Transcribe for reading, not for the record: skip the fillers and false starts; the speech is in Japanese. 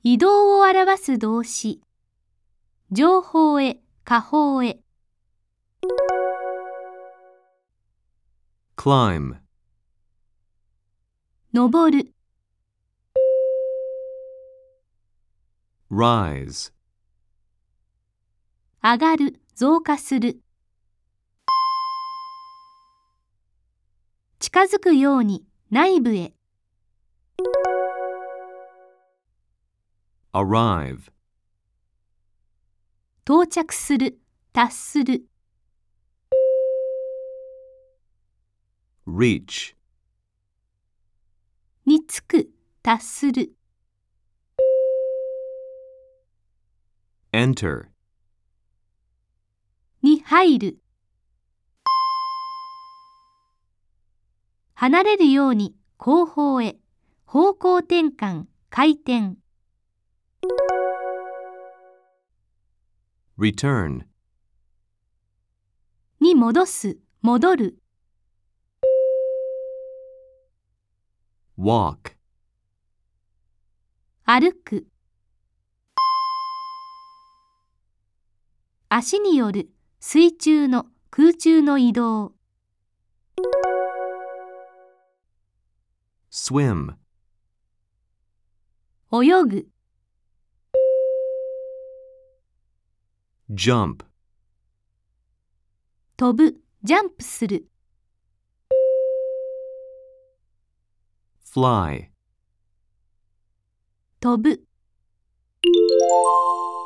移動を表す動詞。上方へ、下方へ。 climb, 登る。 rise, 上がる、増加する。近づくように、内部へ。 arrive, 到着する、達する。 reach, につく、達する。 enter, に入る。離れるように、後方へ。方向転換、回転。 return, に戻す、戻る。 walk, 歩く。足による、水中の、空中の移動。 swim, 泳ぐ。 jump, 飛ぶ、ジャンプする。 fly. 飛ぶ。